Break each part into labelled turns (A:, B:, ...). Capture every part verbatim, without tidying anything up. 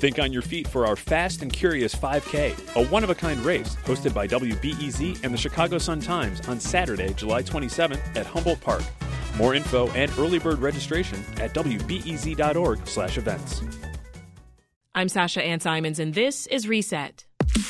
A: Think on your feet for our Fast and Curious five K, a one-of-a-kind race hosted by W B E Z and the Chicago Sun-Times on Saturday, July twenty-seventh at Humboldt Park. More info and early bird registration at w b e z dot org slash events.
B: I'm Sasha Ann Simons, and this is Reset.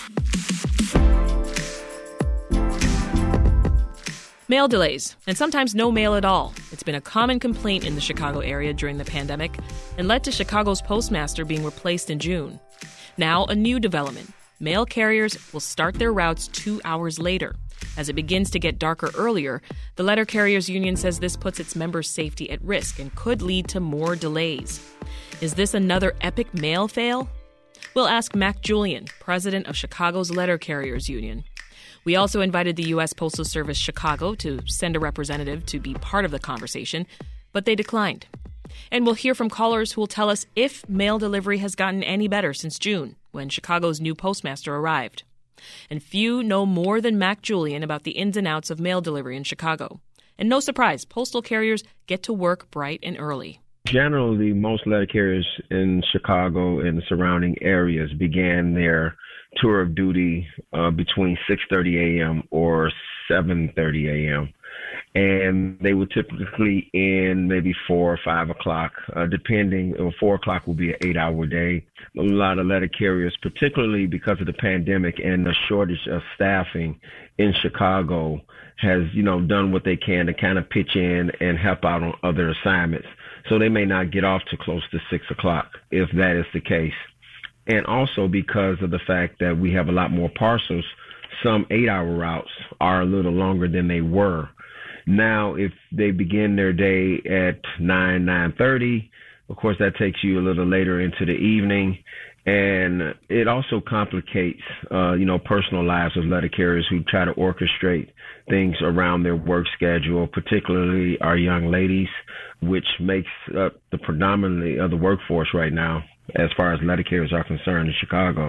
B: Mail delays, and sometimes no mail at all. It's been a common complaint in the Chicago area during the pandemic and led to Chicago's postmaster being replaced in June. Now, a new development. Mail carriers will start their routes two hours later. As it begins to get darker earlier, the Letter Carriers Union says this puts its members' safety at risk and could lead to more delays. Is this another epic mail fail? We'll ask Mac Julian, president of Chicago's Letter Carriers Union. We also invited the U S Postal Service Chicago to send a representative to be part of the conversation, but they declined. And we'll hear from callers who will tell us if mail delivery has gotten any better since June, when Chicago's new postmaster arrived. And few know more than Mac Julian about the ins and outs of mail delivery in Chicago. And no surprise, postal carriers get to work bright and early.
C: Generally, most letter carriers in Chicago and the surrounding areas began their tour of duty uh, between six thirty a.m. or seven thirty a.m. And they would typically end maybe four or five o'clock, uh, depending. Or four o'clock will be an eight-hour day. A lot of letter carriers, particularly because of the pandemic and the shortage of staffing in Chicago, has, you know, done what they can to kind of pitch in and help out on other assignments. So they may not get off to close to six o'clock if that is the case. And also because of the fact that we have a lot more parcels, some eight-hour routes are a little longer than they were. Now, if they begin their day at nine, nine thirty, of course, that takes you a little later into the evening. And it also complicates, uh, you know, personal lives of letter carriers who try to orchestrate things around their work schedule, particularly our young ladies, which makes up the predominantly of the workforce right now, as far as letter carriers are concerned in Chicago.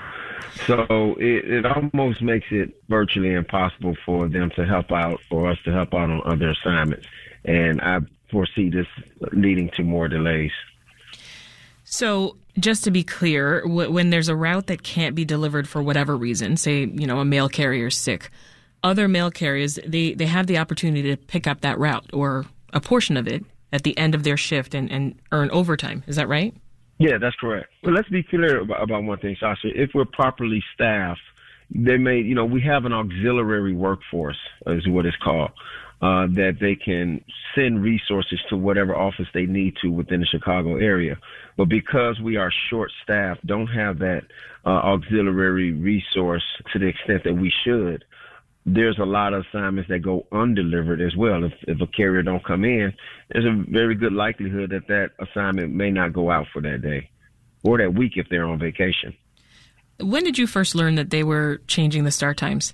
C: So it, it almost makes it virtually impossible for them to help out, or us to help out on other assignments. And I foresee this leading to more delays.
B: So just to be clear, w- when there's a route that can't be delivered for whatever reason, say, you know, a mail carrier's sick, other mail carriers, they, they have the opportunity to pick up that route or a portion of it at the end of their shift and, and earn overtime. Is that right?
C: Yeah, that's correct. Well, let's be clear about, about one thing, Sasha. If we're properly staffed, they may, you know, we have an auxiliary workforce, is what it's called, uh, that they can send resources to whatever office they need to within the Chicago area. But because we are short-staffed, don't have that uh, auxiliary resource to the extent that we should, there's a lot of assignments that go undelivered as well. If, if a carrier don't come in, there's a very good likelihood that that assignment may not go out for that day or that week if they're on vacation.
B: When did you first learn that they were changing the start times?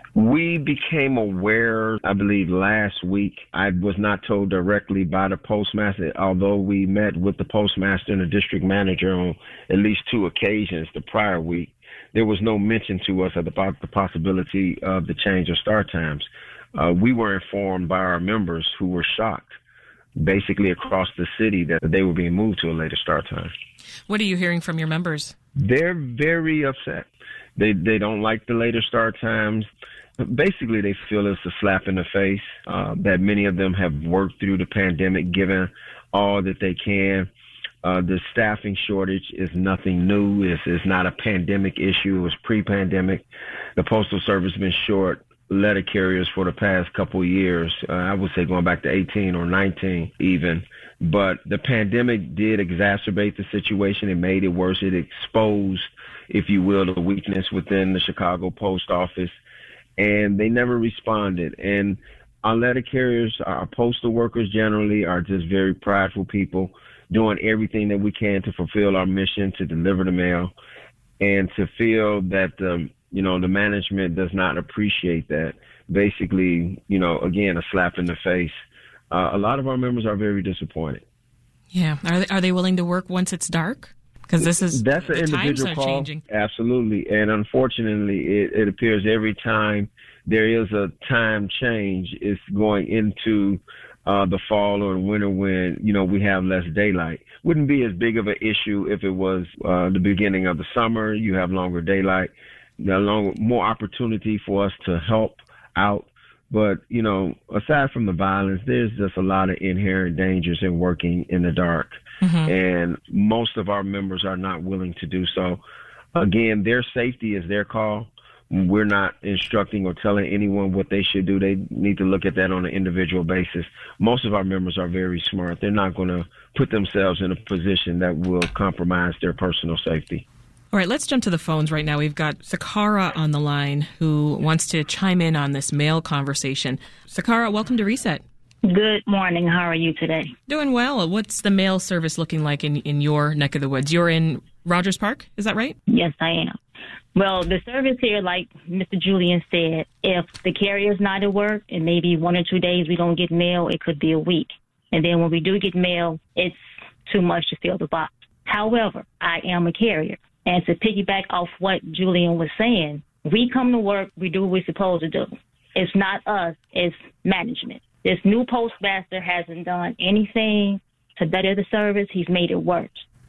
C: We became aware, I believe, last week. I was not told directly by the postmaster, although we met with the postmaster and the district manager on at least two occasions the prior week. There was no mention to us about the possibility of the change of start times. Uh, we were informed by our members who were shocked, basically across the city, that they were being moved to a later start time.
B: What are you hearing from your members?
C: They're very upset. They they don't like the later start times. Basically, they feel it's a slap in the face, uh, that many of them have worked through the pandemic, given all that they can. Uh, the staffing shortage is nothing new. It's, it's not a pandemic issue. It was pre-pandemic. The Postal Service has been short letter carriers for the past couple of years. Uh, I would say going back to eighteen or nineteen even. But the pandemic did exacerbate the situation. It made it worse. It exposed, if you will, the weakness within the Chicago Post Office. And they never responded. And our letter carriers, our postal workers generally, are just very prideful people, doing everything that we can to fulfill our mission to deliver the mail, and to feel that, um, you know, the management does not appreciate that. Basically, you know, again, a slap in the face. Uh, a lot of our members are very disappointed.
B: Yeah. Are they, are they willing to work once it's dark? Because this is,
C: that's an individual call. Changing. Absolutely. And unfortunately, it, it appears every time there is a time change, it's going into uh, the fall or winter when, you know, we have less daylight. Wouldn't be as big of an issue if it was uh, the beginning of the summer. You have longer daylight, longer, more opportunity for us to help out. But, you know, aside from the violence, there's just a lot of inherent dangers in working in the dark. Mm-hmm. And most of our members are not willing to do so. Again, their safety is their call. We're not instructing or telling anyone what they should do. They need to look at that on an individual basis. Most of our members are very smart. They're not going to put themselves in a position that will compromise their personal safety.
B: All right, let's jump to the phones right now. We've got Sakara on the line who wants to chime in on this mail conversation. Sakara, welcome to Reset.
D: Good morning. How are you today?
B: Doing well. What's the mail service looking like in, in your neck of the woods? You're in Rogers Park, is that right?
D: Yes, I am. Well, the service here, like Mister Julian said, if the carrier's not at work and maybe one or two days we don't get mail, it could be a week. And then when we do get mail, it's too much to fill the box. However, I am a carrier. And to piggyback off what Julian was saying, we come to work, we do what we're supposed to do. It's not us, it's management. This new postmaster hasn't done anything to better the service. He's made it worse.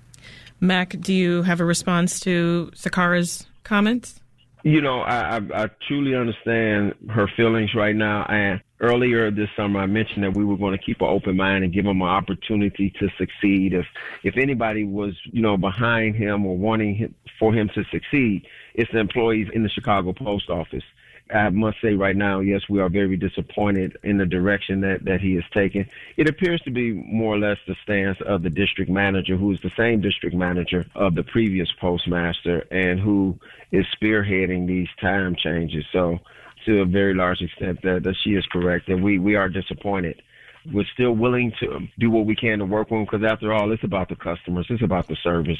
B: Mac, do you have a response to Sakara's comments?
C: You know, I, I, I truly understand her feelings right now. And earlier this summer, I mentioned that we were going to keep an open mind and give him an opportunity to succeed. If if anybody was, you know, behind him or wanting him, for him to succeed, it's the employees in the Chicago Post Office. I must say right now, yes, we are very disappointed in the direction that, that he has taken. It appears to be more or less the stance of the district manager, who is the same district manager of the previous postmaster and who is spearheading these time changes. So to a very large extent, that, that she is correct, and we, we are disappointed. We're still willing to do what we can to work with them because, after all, it's about the customers. It's about the service.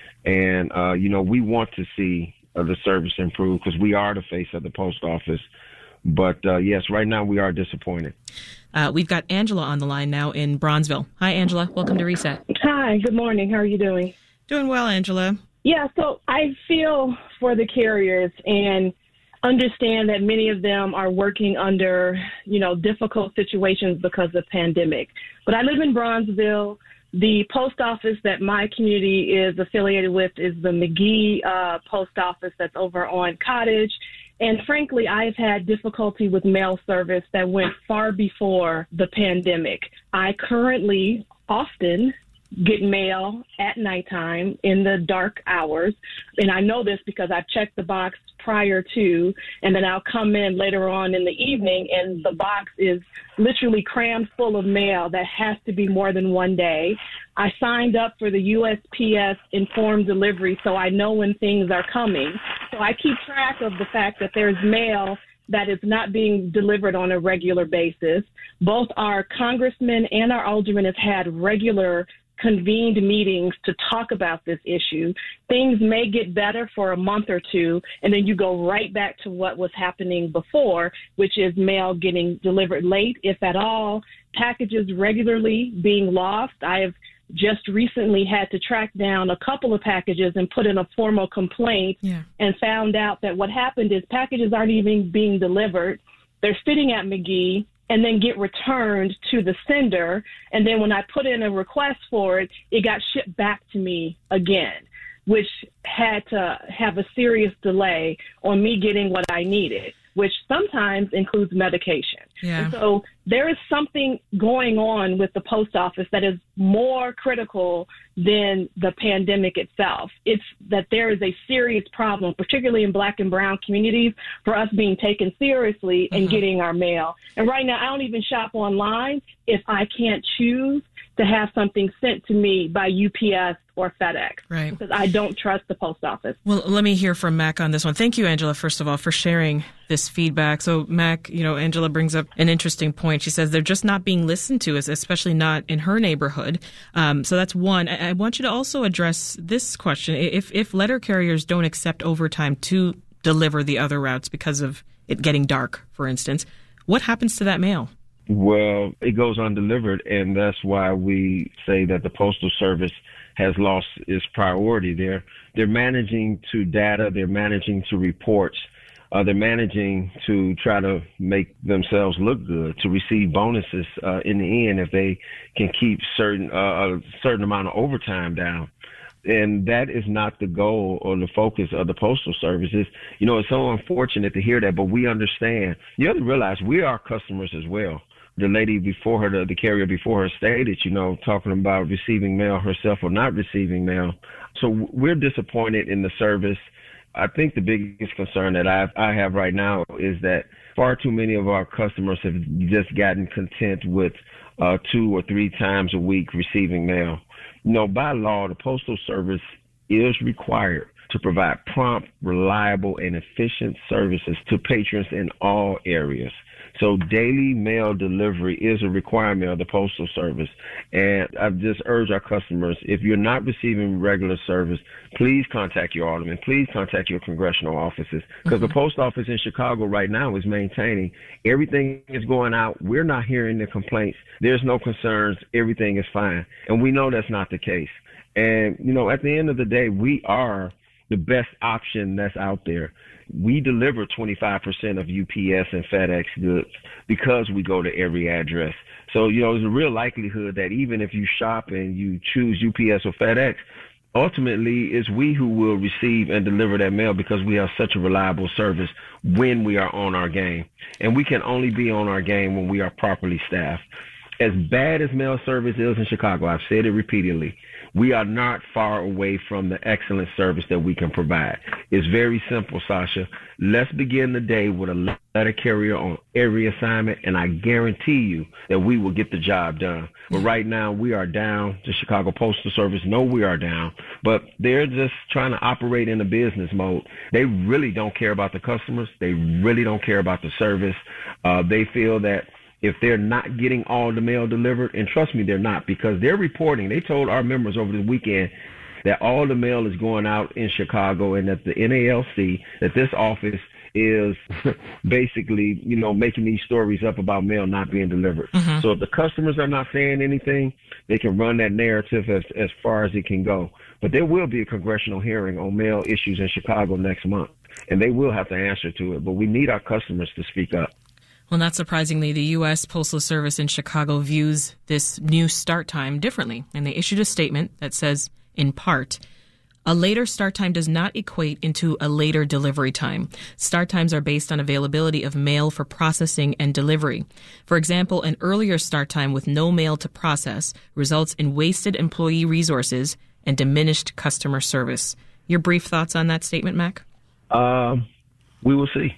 C: And, uh, you know, we want to see of the service improve because we are the face of the post office. But, uh, yes, right now we are disappointed.
B: Uh, we've got Angela on the line now in Bronzeville. Hi, Angela. Welcome to Reset.
E: Hi. Good morning. How are you doing?
B: Doing well, Angela.
E: Yeah, so I feel for the carriers and understand that many of them are working under, you know, difficult situations because of the pandemic. But I live in Bronzeville. The post office that my community is affiliated with is the McGee uh, post office that's over on Cottage. And frankly, I've had difficulty with mail service that went far before the pandemic. I currently often get mail at nighttime in the dark hours. And I know this because I've checked the box prior to, and then I'll come in later on in the evening and the box is literally crammed full of mail that has to be more than one day. I signed up for the U S P S informed delivery, so I know when things are coming. So I keep track of the fact that there's mail that is not being delivered on a regular basis. Both our congressmen and our aldermen have had regular convened meetings to talk about this issue. Things may get better for a month or two, and then you go right back to what was happening before, which is mail getting delivered late, if at all, packages regularly being lost. I have just recently had to track down a couple of packages and put in a formal complaint yeah. and found out that what happened is packages aren't even being delivered. They're sitting at McGee and then get returned to the sender. And then when I put in a request for it, it got shipped back to me again, which had to have a serious delay on me getting what I needed, which sometimes includes medication.
B: Yeah.
E: And so there is something going on with the post office that is more critical than the pandemic itself. It's that there is a serious problem, particularly in Black and brown communities, for us being taken seriously and mm-hmm. getting our mail. And right now, I don't even shop online if I can't choose to have something sent to me by U P S or FedEx,
B: right?
E: Because I don't trust the post office.
B: Well, let me hear from Mac on this one. Thank you, Angela, first of all, for sharing this feedback. So, Mac, you know, Angela brings up an interesting point. She says they're just not being listened to, especially not in her neighborhood. Um, so that's one. I, I want you to also address this question. If, if letter carriers don't accept overtime to deliver the other routes because of it getting dark, for instance, what happens to that mail?
C: Well, it goes undelivered, and that's why we say that the Postal Service has lost its priority. They're, they're managing to data, they're managing to reports, Uh, they're managing to try to make themselves look good, to receive bonuses uh, in the end if they can keep certain uh, a certain amount of overtime down. And that is not the goal or the focus of the Postal Service. It's, you know, it's so unfortunate to hear that, but we understand. You have to realize we are customers as well. The lady before her, the, the carrier before her stated, you know, talking about receiving mail herself or not receiving mail. So we're disappointed in the service. I think the biggest concern that I I have right now is that far too many of our customers have just gotten content with uh, two or three times a week receiving mail. You know, by law, the Postal Service is required to provide prompt, reliable, and efficient services to patrons in all areas. So daily mail delivery is a requirement of the Postal Service. And I just urge our customers, if you're not receiving regular service, please contact your alderman. Please contact your congressional offices, because mm-hmm. the post office in Chicago right now is maintaining. Everything is going out. We're not hearing the complaints. There's no concerns. Everything is fine. And we know that's not the case. And, you know, at the end of the day, we are the best option that's out there. We deliver twenty-five percent of U P S and FedEx goods because we go to every address. So, you know, there's a real likelihood that even if you shop and you choose U P S or FedEx, ultimately it's we who will receive and deliver that mail because we have such a reliable service when we are on our game. And we can only be on our game when we are properly staffed. As bad as mail service is in Chicago, I've said it repeatedly, we are not far away from the excellent service that we can provide. It's very simple, Sasha. Let's begin the day with a letter carrier on every assignment, and I guarantee you that we will get the job done. But right now, we are down. The Chicago Postal Service know we are down, but they're just trying to operate in a business mode. They really don't care about the customers. They really don't care about the service. Uh, they feel that if they're not getting all the mail delivered, and trust me, they're not, because they're reporting. They told our members over the weekend that all the mail is going out in Chicago and that the N A L C, that this office is basically, you know, making these stories up about mail not being delivered. Mm-hmm. So if the customers are not saying anything, they can run that narrative as, as far as it can go. But there will be a congressional hearing on mail issues in Chicago next month, and they will have to answer to it. But we need our customers to speak up.
B: Well, not surprisingly, the U S Postal Service in Chicago views this new start time differently, and they issued a statement that says, in part, a later start time does not equate into a later delivery time. Start times are based on availability of mail for processing and delivery. For example, an earlier start time with no mail to process results in wasted employee resources and diminished customer service. Your brief thoughts on that statement, Mac?
C: Um, we will see.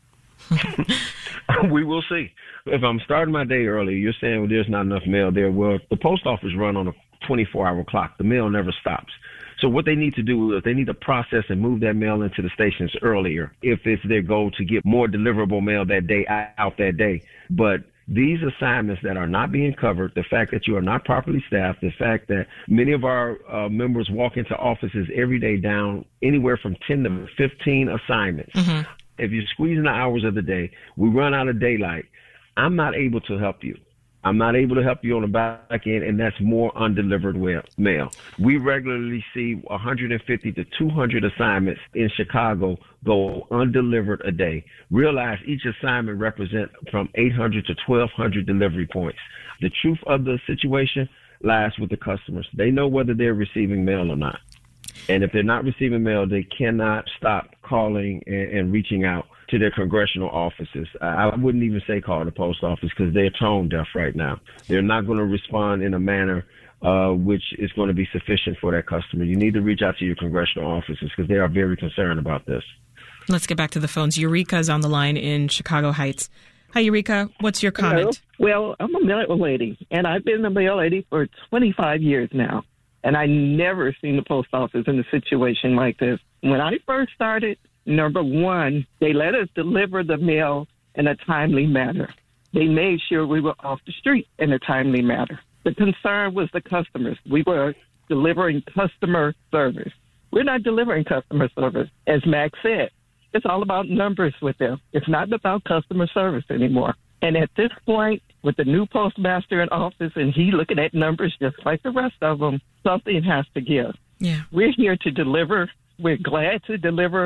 C: We will see. If I'm starting my day early, you're saying well, there's not enough mail there. Well, the post office run on a twenty-four hour clock. The mail never stops. So what they need to do is they need to process and move that mail into the stations earlier if it's their goal to get more deliverable mail that day out that day. But these assignments that are not being covered, the fact that you are not properly staffed, the fact that many of our uh, members walk into offices every day down anywhere from ten to fifteen assignments. Mm-hmm. If you're squeezing the hours of the day, we run out of daylight. I'm not able to help you. I'm not able to help you on the back end, and that's more undelivered mail. We regularly see one hundred fifty to two hundred assignments in Chicago go undelivered a day. Realize each assignment represents from eight hundred to twelve hundred delivery points. The truth of the situation lies with the customers. They know whether they're receiving mail or not. And if they're not receiving mail, they cannot stop calling and, and reaching out to their congressional offices. I wouldn't even say call the post office because they're tone deaf right now. They're not going to respond in a manner uh, which is going to be sufficient for that customer. You need to reach out to your congressional offices because they are very concerned about this.
B: Let's get back to the phones. Eureka's on the line in Chicago Heights. Hi, Eureka. What's your comment?
F: Hello. Well, I'm a mail lady, and I've been a mail lady for twenty-five years now. And I never seen the post office in a situation like this. When I first started, number one, they let us deliver the mail in a timely manner. They made sure we were off the street in a timely manner. The concern was the customers. We were delivering customer service. We're not delivering customer service. As Max said, it's all about numbers with them. It's not about customer service anymore. And at this point, with the new postmaster in office and he looking at numbers just like the rest of them, something has to give.
B: Yeah.
F: We're here to deliver. We're glad to deliver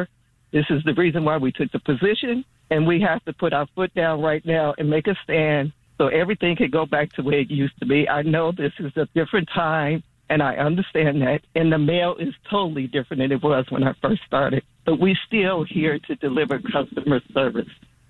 F: This is the reason why we took the position, and we have to put our foot down right now and make a stand so everything can go back to where it used to be. I know this is a different time, and I understand that, and the mail is totally different than it was when I first started. But we're still here to deliver customer service.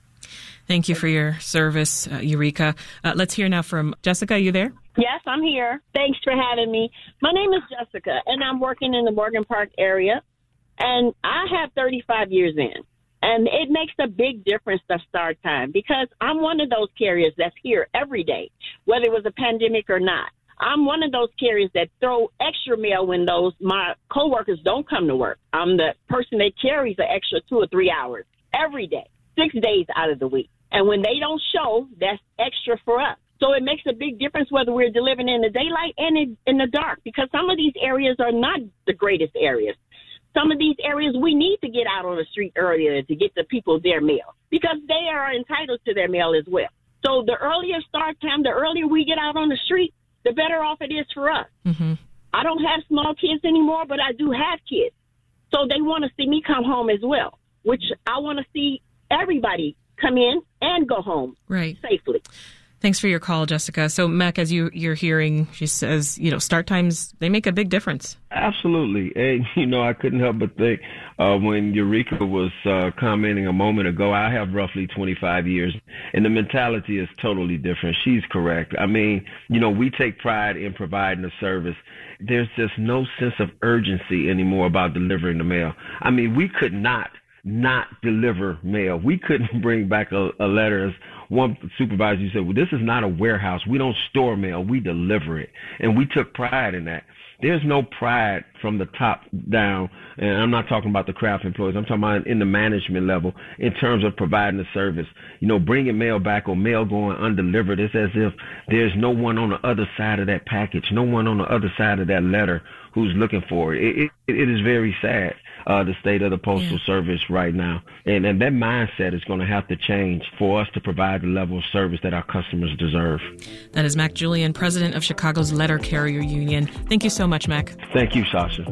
B: Thank you for your service, uh, Eureka. Uh, let's hear now from Jessica. Are you there?
G: Yes, I'm here. Thanks for having me. My name is Jessica, and I'm working in the Morgan Park area, and I have thirty-five years in. And it makes a big difference the start time because I'm one of those carriers that's here every day, whether it was a pandemic or not. I'm one of those carriers that throw extra mail when those my coworkers don't come to work. I'm the person that carries an extra two or three hours every day, six days out of the week. And when they don't show, that's extra for us. So it makes a big difference whether we're delivering in the daylight and in, in the dark, because some of these areas are not the greatest areas. Some of these areas we need to get out on the street earlier to get the people their mail because they are entitled to their mail as well. So the earlier start time, the earlier we get out on the street, the better off it is for us. Mm-hmm. I don't have small kids anymore, but I do have kids. So they want to see me come home as well, which I want to see everybody come in and go home
B: right.
G: safely.
B: Thanks for your call, Jessica. So, Mac, as you, you're hearing, she says, you know, start times, they make a big difference.
C: Absolutely. And, you know, I couldn't help but think uh, when Eureka was uh, commenting a moment ago, I have roughly twenty-five years, and the mentality is totally different. She's correct. I mean, you know, we take pride in providing a service. There's just no sense of urgency anymore about delivering the mail. I mean, we could not not deliver mail. We couldn't bring back a, a letter. As one supervisor said, well, this is not a warehouse. We don't store mail. We deliver it. And we took pride in that. There's no pride from the top down, and I'm not talking about the craft employees. I'm talking about in the management level in terms of providing the service. You know, bringing mail back or mail going undelivered, it's as if there's no one on the other side of that package, no one on the other side of that letter who's looking for it. It, it, it is very sad, uh, the state of the Postal yeah. Service right now. And, and that mindset is going to have to change for us to provide the level of service that our customers deserve.
B: That is Mac Julian, president of Chicago's Letter Carrier Union. Thank you so much, Mac.
C: Thank you, Sasha.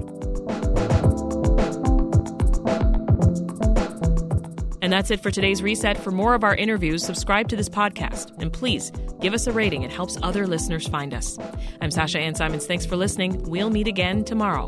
B: And that's it for today's Reset. For more of our interviews, subscribe to this podcast. And please give us a rating. It helps other listeners find us. I'm Sasha Ann Simons. Thanks for listening. We'll meet again tomorrow.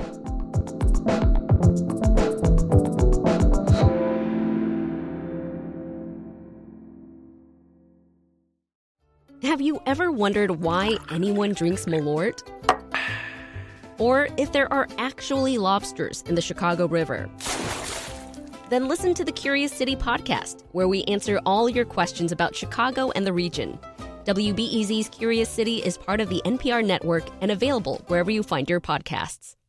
H: Have you ever wondered why anyone drinks Malort? Or if there are actually lobsters in the Chicago River? Then listen to the Curious City podcast, where we answer all your questions about Chicago and the region. W B E Z's Curious City is part of the N P R network and available wherever you find your podcasts.